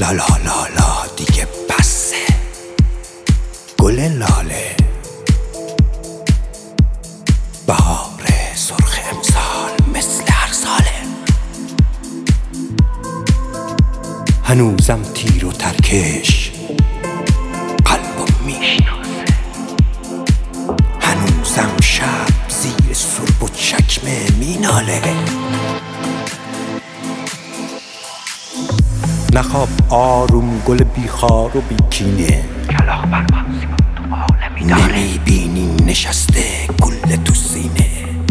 لا لا لا لا دیگه بسه گل لاله بهار سرخ امسال مثل هر ساله. هنوزم تیر و ترکش قلبم میشناسه، هنوزم شب زیر سرب و چکمه میناله. نخواب آروم گل بیخار و بیکینه، کلاغ پروازی با تو عالمی داره. نمیبینی نشسته گل تو سینه.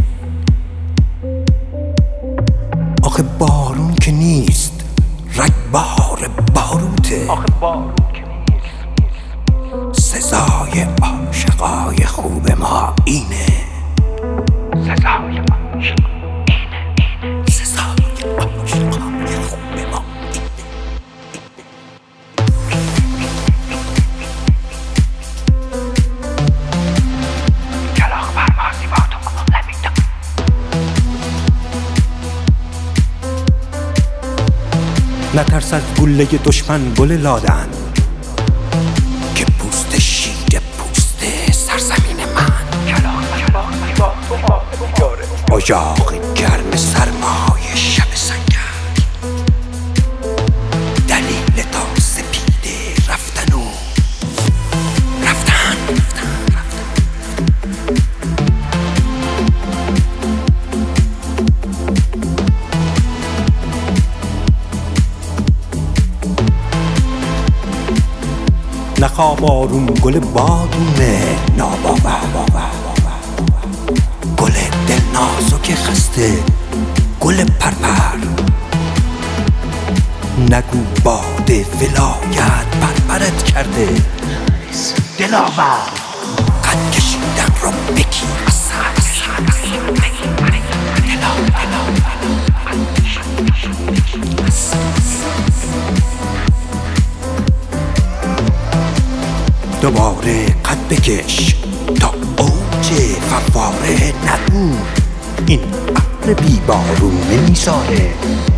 آخه بارون که نیست رگبار باروته، آخه بارون که نیست سزای عاشقای خوب ما اینه. سزای عاشق اینه. سزای عاشقای خوب ما اینه. کلاغ پروازی با تو عالمی داره. نترس از گله دشمن گل لادن که پوست شیر پوست سرزمین من. کلاغ پروازی با تو عالمی داره. اجاق گرم سرمای شب سنگر، دلیل تا سپیده رفتن و رفتن. نخواب آروم گل بادونه ناباور، گل دل نازک خسته گل پرپر. نگو باد ولایت پرپرت کرده دلاور قد کشیدن رو بگی دوباره قد بکش تا اوج فواره. نگو این ابر بیبارونه میساره،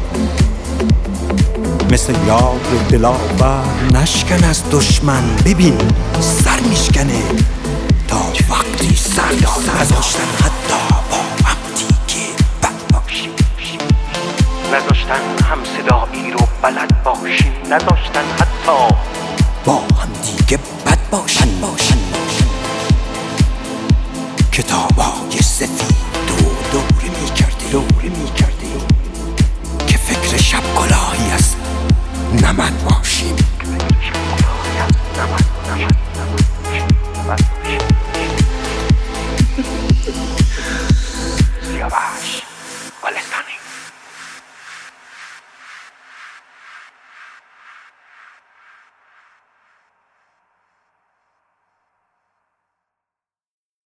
مثل یار دلاور نشکن از دشمن. ببین سر میشکنه تا وقتی سر نذاشتن حتی با هم دیگه بد باشیم، نذاشتن هم صدایی رو بلد باشیم، نذاشتن حتی با هم دیگه بد باشیم. کتاب